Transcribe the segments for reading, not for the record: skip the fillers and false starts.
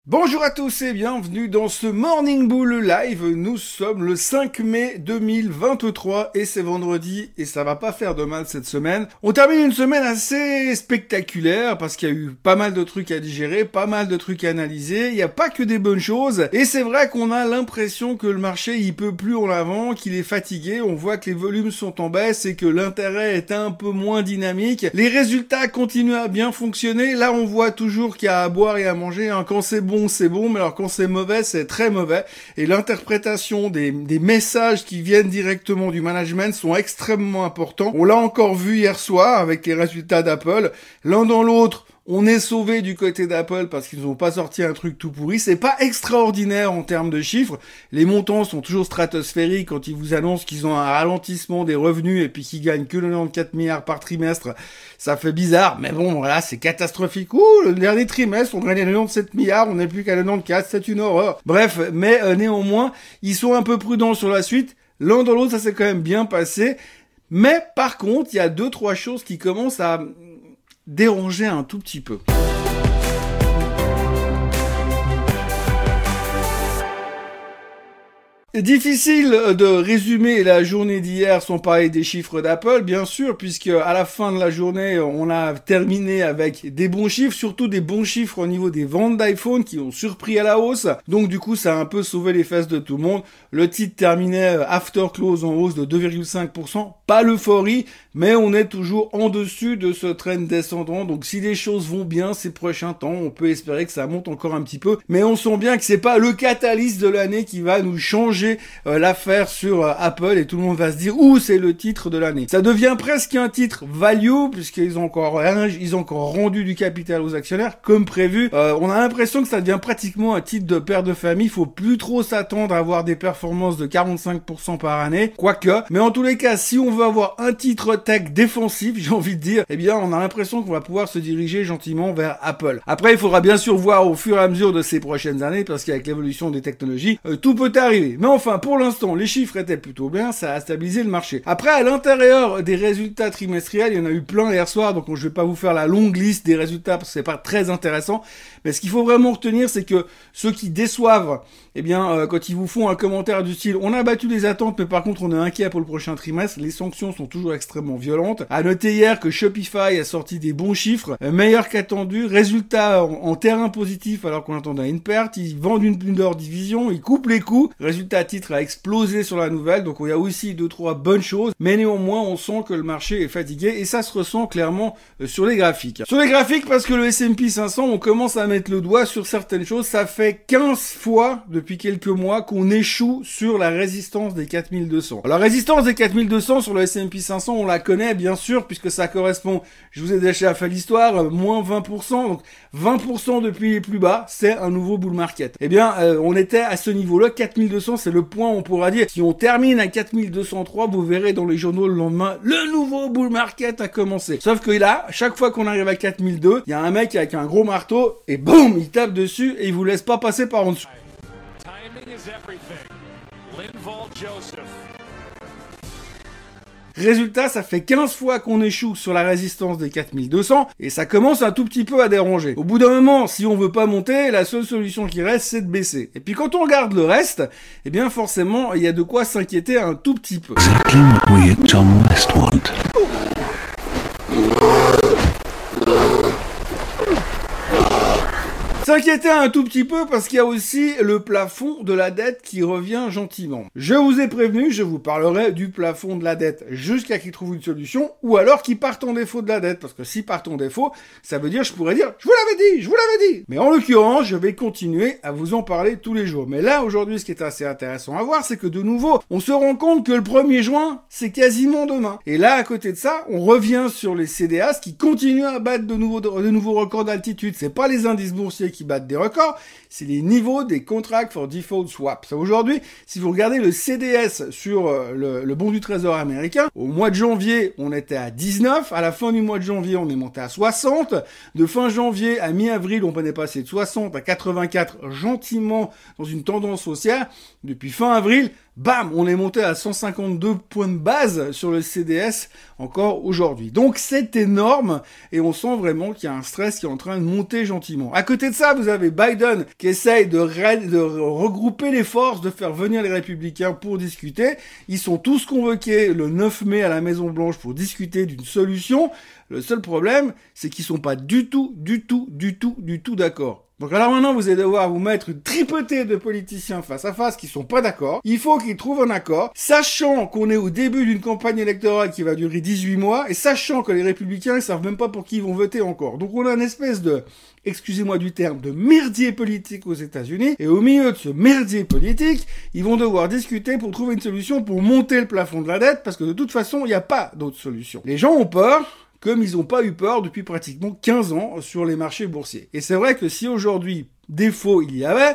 Bonjour à tous et bienvenue dans ce Morning Bull Live. Nous sommes le 5 mai 2023 et c'est vendredi et ça va pas faire de mal cette semaine. On termine une semaine assez spectaculaire parce qu'il y a eu pas mal de trucs à digérer, pas mal de trucs à analyser. Il n'y a pas que des bonnes choses et c'est vrai qu'on a l'impression que le marché il peut plus en avant, qu'il est fatigué. On voit que les volumes sont en baisse et que l'intérêt est un peu moins dynamique. Les résultats continuent à bien fonctionner. Là on voit toujours qu'il y a à boire et à manger. Quand c'est bon, mais alors quand c'est mauvais, c'est très mauvais. Et l'interprétation des messages qui viennent directement du management sont extrêmement importants. On l'a encore vu hier soir avec les résultats d'Apple. L'un dans l'autre, on est sauvé du côté d'Apple parce qu'ils n'ont pas sorti un truc tout pourri. C'est pas extraordinaire en termes de chiffres. Les montants sont toujours stratosphériques quand ils vous annoncent qu'ils ont un ralentissement des revenus et puis qu'ils gagnent que 94 milliards par trimestre. Ça fait bizarre, mais bon, voilà, c'est catastrophique. Le dernier trimestre, on gagnait 97 milliards, on n'est plus qu'à 94, c'est une horreur. Bref, mais néanmoins, ils sont un peu prudents sur la suite. L'un dans l'autre, ça s'est quand même bien passé. Mais par contre, il y a 2-3 choses qui commencent à déranger un tout petit peu. Difficile de résumer la journée d'hier sans parler des chiffres d'Apple, bien sûr, puisque à la fin de la journée, on a terminé avec des bons chiffres, surtout des bons chiffres au niveau des ventes d'iPhone qui ont surpris à la hausse. Donc du coup, ça a un peu sauvé les fesses de tout le monde. Le titre terminait after close en hausse de 2,5%. Pas l'euphorie, mais on est toujours en dessus de ce trend descendant. Donc si les choses vont bien ces prochains temps, on peut espérer que ça monte encore un petit peu. Mais on sent bien que c'est pas le catalyste de l'année qui va nous changer l'affaire sur Apple et tout le monde va se dire c'est le titre de l'année. Ça devient presque un titre value puisqu'ils ont encore rendu du capital aux actionnaires comme prévu. On a l'impression que ça devient pratiquement un titre de père de famille. Il faut plus trop s'attendre à avoir des performances de 45% par année, quoique. Mais en tous les cas, si on veut avoir un titre tech défensif, j'ai envie de dire, on a l'impression qu'on va pouvoir se diriger gentiment vers Apple. Après, il faudra bien sûr voir au fur et à mesure de ces prochaines années parce qu'avec l'évolution des technologies, tout peut arriver. Mais enfin, pour l'instant, les chiffres étaient plutôt bien, ça a stabilisé le marché. Après, à l'intérieur des résultats trimestriels, il y en a eu plein hier soir, donc je vais pas vous faire la longue liste des résultats parce que c'est pas très intéressant. Mais ce qu'il faut vraiment retenir, c'est que ceux qui déçoivent, quand ils vous font un commentaire du style, on a battu les attentes, mais par contre on est inquiet pour le prochain trimestre, les sanctions sont toujours extrêmement violentes. À noter hier que Shopify a sorti des bons chiffres, meilleurs qu'attendus, résultats en terrain positif alors qu'on attendait une perte, ils vendent une de leur division, ils coupent les coûts, résultat titre a explosé sur la nouvelle, donc il y a aussi 2-3 bonnes choses, mais néanmoins on sent que le marché est fatigué et ça se ressent clairement sur les graphiques. Sur les graphiques parce que le S&P 500, on commence à mettre le doigt sur certaines choses, ça fait 15 fois depuis quelques mois qu'on échoue sur la résistance des 4200. Alors, la résistance des 4200 sur le S&P 500, on la connaît bien sûr puisque ça correspond, je vous ai déjà fait l'histoire, moins 20%, donc 20% depuis les plus bas, c'est un nouveau bull market. On était à ce niveau-là, 4200, c'est le point où on pourra dire, si on termine à 4203, vous verrez dans les journaux le lendemain, le nouveau bull market a commencé. Sauf que là, chaque fois qu'on arrive à 4002, il y a un mec avec un gros marteau, et boum, il tape dessus, et il vous laisse pas passer par en dessous. Timing is everything. Linval Joseph. Résultat, ça fait 15 fois qu'on échoue sur la résistance des 4200 et ça commence un tout petit peu à déranger. Au bout d'un moment, si on veut pas monter, la seule solution qui reste, c'est de baisser. Et puis quand on regarde le reste, forcément, il y a de quoi s'inquiéter un tout petit peu. Exactly what we at Tom West want. S'inquiéter un tout petit peu parce qu'il y a aussi le plafond de la dette qui revient gentiment. Je vous ai prévenu, je vous parlerai du plafond de la dette jusqu'à qu'il trouve une solution ou alors qu'il parte en défaut de la dette parce que s'il part en défaut, ça veut dire je pourrais dire je vous l'avais dit. Mais en l'occurrence, je vais continuer à vous en parler tous les jours. Mais là aujourd'hui, ce qui est assez intéressant à voir, c'est que de nouveau, on se rend compte que le 1er juin, c'est quasiment demain. Et là, à côté de ça, on revient sur les CDS qui continuent à battre de nouveaux records d'altitude. C'est pas les indices boursiers qui battent des records, c'est les niveaux des contracts for default swaps. Aujourd'hui, si vous regardez le CDS sur le bon du trésor américain, au mois de janvier, on était à 19, à la fin du mois de janvier, on est monté à 60, de fin janvier à mi-avril, on est passé de 60 à 84 gentiment dans une tendance haussière, depuis fin avril, bam, on est monté à 152 points de base sur le CDS encore aujourd'hui. Donc c'est énorme et on sent vraiment qu'il y a un stress qui est en train de monter gentiment. À côté de ça, vous avez Biden qui essaye de regrouper les forces, de faire venir les républicains pour discuter. Ils sont tous convoqués le 9 mai à la Maison Blanche pour discuter d'une solution. Le seul problème, c'est qu'ils sont pas du tout d'accord. Donc alors maintenant, vous allez devoir vous mettre une tripotée de politiciens face à face qui sont pas d'accord. Il faut qu'ils trouvent un accord, sachant qu'on est au début d'une campagne électorale qui va durer 18 mois, et sachant que les républicains, ils savent même pas pour qui ils vont voter encore. Donc on a une espèce de, excusez-moi du terme, de merdier politique aux États-Unis, et au milieu de ce merdier politique, ils vont devoir discuter pour trouver une solution pour monter le plafond de la dette, parce que de toute façon, il n'y a pas d'autre solution. Les gens ont peur, comme ils n'ont pas eu peur depuis pratiquement 15 ans sur les marchés boursiers. Et c'est vrai que si aujourd'hui, défaut il y avait,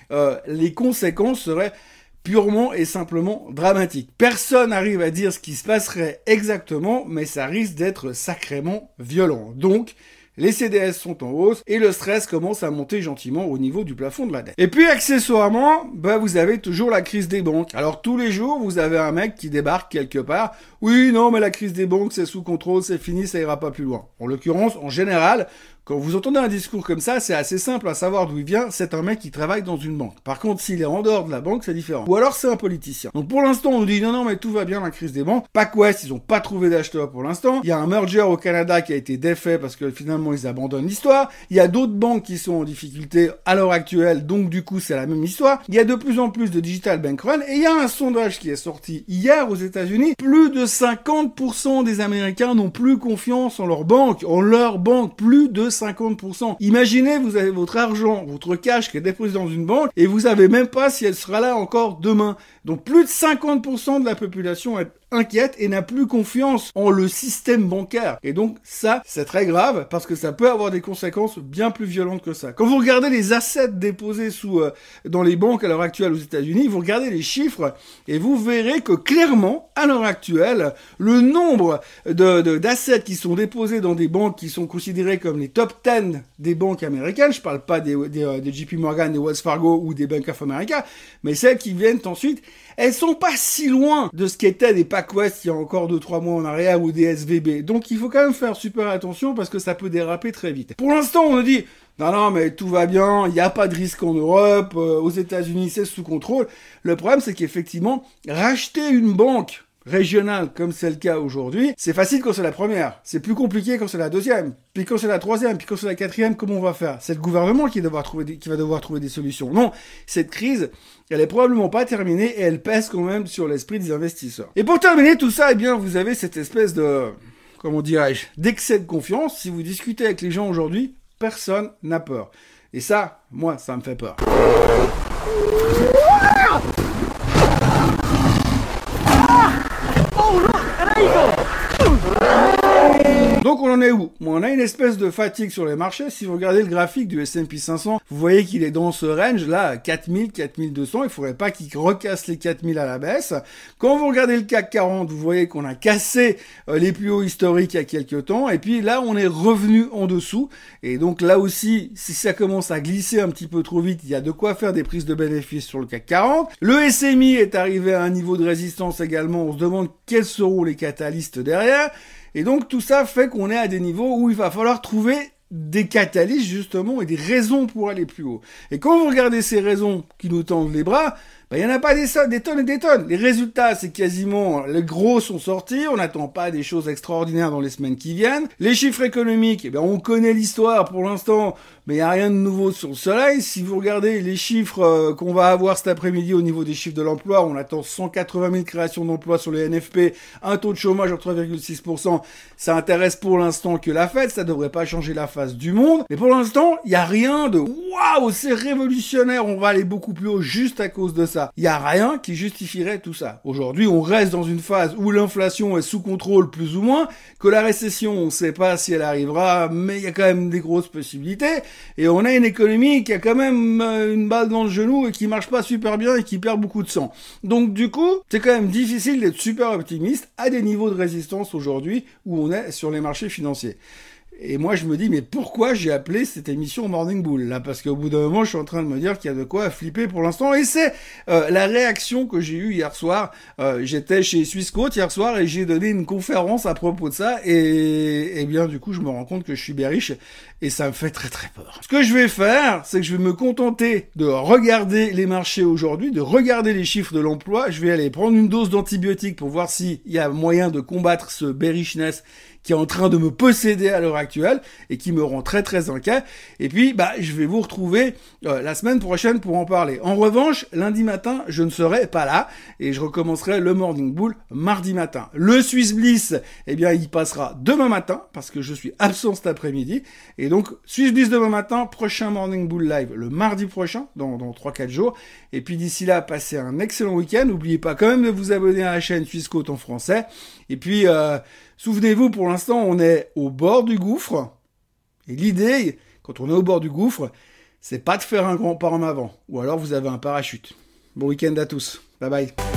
les conséquences seraient purement et simplement dramatiques. Personne n'arrive à dire ce qui se passerait exactement, mais ça risque d'être sacrément violent. Donc, les CDS sont en hausse et le stress commence à monter gentiment au niveau du plafond de la dette. Et puis accessoirement, vous avez toujours la crise des banques. Alors tous les jours, vous avez un mec qui débarque quelque part. Oui, non, mais la crise des banques, c'est sous contrôle, c'est fini, ça ira pas plus loin. En l'occurrence, en général, quand vous entendez un discours comme ça, c'est assez simple à savoir d'où il vient, c'est un mec qui travaille dans une banque. Par contre, s'il est en dehors de la banque, c'est différent. Ou alors c'est un politicien. Donc pour l'instant, on nous dit non, mais tout va bien, la crise des banques. PacWest, ils ont pas trouvé d'acheteur pour l'instant. Il y a un merger au Canada qui a été défait parce que finalement, ils abandonnent l'histoire. Il y a d'autres banques qui sont en difficulté à l'heure actuelle, donc du coup, c'est la même histoire. Il y a de plus en plus de digital bank run et il y a un sondage qui est sorti hier aux États-Unis. Plus de 50% des Américains n'ont plus confiance en leur banque, plus de 50%. Imaginez, vous avez votre argent, votre cash qui est déposé dans une banque et vous savez même pas si elle sera là encore demain. Donc plus de 50% de la population est inquiète et n'a plus confiance en le système bancaire. Et donc ça, c'est très grave parce que ça peut avoir des conséquences bien plus violentes que ça. Quand vous regardez les assets déposés dans les banques à l'heure actuelle aux États-Unis, vous regardez les chiffres et vous verrez que clairement, à l'heure actuelle, le nombre d'assets qui sont déposés dans des banques qui sont considérées comme les top 10 des banques américaines, je parle pas des JP Morgan, des Wells Fargo ou des Bank of America, mais celles qui viennent ensuite, elles sont pas si loin de ce qu'étaient des PacWest il y a encore 2-3 mois en arrière ou des SVB. Donc il faut quand même faire super attention parce que ça peut déraper très vite. Pour l'instant, on nous dit non, mais tout va bien, il n'y a pas de risque en Europe, aux États-Unis c'est sous contrôle. Le problème, c'est qu'effectivement, racheter une banque régionale comme c'est le cas aujourd'hui, c'est facile quand c'est la première. C'est plus compliqué quand c'est la deuxième. Puis quand c'est la troisième, puis quand c'est la quatrième, comment on va faire? C'est le gouvernement qui va devoir trouver des solutions. Non, cette crise, elle est probablement pas terminée et elle pèse quand même sur l'esprit des investisseurs. Et pour terminer tout ça, eh bien, vous avez cette espèce de, comment dirais-je, d'excès de confiance. Si vous discutez avec les gens aujourd'hui, personne n'a peur. Et ça, moi, ça me fait peur. Donc on en est où? On a une espèce de fatigue sur les marchés. Si vous regardez le graphique du S&P 500, vous voyez qu'il est dans ce range là, à 4000, 4200. Il faudrait pas qu'il recasse les 4000 à la baisse. Quand vous regardez le CAC 40, vous voyez qu'on a cassé les plus hauts historiques il y a quelques temps. Et puis là, on est revenu en dessous. Et donc là aussi, si ça commence à glisser un petit peu trop vite, il y a de quoi faire des prises de bénéfices sur le CAC 40. Le SMI est arrivé à un niveau de résistance également. On se demande quels seront les catalystes derrière. Et donc tout ça fait qu'on est à des niveaux où il va falloir trouver des catalystes justement et des raisons pour aller plus haut. Et quand vous regardez ces raisons qui nous tendent les bras, il y en a pas des tonnes et des tonnes. Les résultats, c'est quasiment, les gros sont sortis, on n'attend pas des choses extraordinaires dans les semaines qui viennent. Les chiffres économiques, on connaît l'histoire pour l'instant, mais il n'y a rien de nouveau sur le soleil. Si vous regardez les chiffres qu'on va avoir cet après-midi au niveau des chiffres de l'emploi, on attend 180 000 créations d'emplois sur les NFP, un taux de chômage en 3,6%. Ça intéresse pour l'instant que la Fed, ça devrait pas changer la face du monde. Mais pour l'instant, il n'y a rien de waouh, c'est révolutionnaire, on va aller beaucoup plus haut juste à cause de ça. Il n'y a rien qui justifierait tout ça. Aujourd'hui, on reste dans une phase où l'inflation est sous contrôle plus ou moins, que la récession, on ne sait pas si elle arrivera, mais il y a quand même des grosses possibilités. Et on a une économie qui a quand même une balle dans le genou et qui marche pas super bien et qui perd beaucoup de sang. Donc du coup, c'est quand même difficile d'être super optimiste à des niveaux de résistance aujourd'hui où on est sur les marchés financiers. Et moi, je me dis, mais pourquoi j'ai appelé cette émission Morning Bull, là? Parce qu'au bout d'un moment, je suis en train de me dire qu'il y a de quoi flipper pour l'instant. Et c'est la réaction que j'ai eue hier soir. J'étais chez Swissquote hier soir et j'ai donné une conférence à propos de ça. Et bien, du coup, je me rends compte que je suis bearish et ça me fait très très peur. Ce que je vais faire, c'est que je vais me contenter de regarder les marchés aujourd'hui, de regarder les chiffres de l'emploi. Je vais aller prendre une dose d'antibiotiques pour voir s'il y a moyen de combattre ce bearishness qui est en train de me posséder à l'heure actuelle et qui me rend très très inquiet. Et puis, je vais vous retrouver la semaine prochaine pour en parler. En revanche, lundi matin, je ne serai pas là et je recommencerai le Morning Bull mardi matin. Le Swiss Bliss, il passera demain matin parce que je suis absent cet après-midi. Et donc, Swiss Bliss demain matin, prochain Morning Bull live le mardi prochain, dans 3-4 jours. Et puis d'ici là, passez un excellent week-end. N'oubliez pas quand même de vous abonner à la chaîne Swissquote en français. Et puis, souvenez-vous, pour l'instant, on est au bord du gouffre. Et l'idée, quand on est au bord du gouffre, c'est pas de faire un grand pas en avant. Ou alors vous avez un parachute. Bon week-end à tous. Bye bye.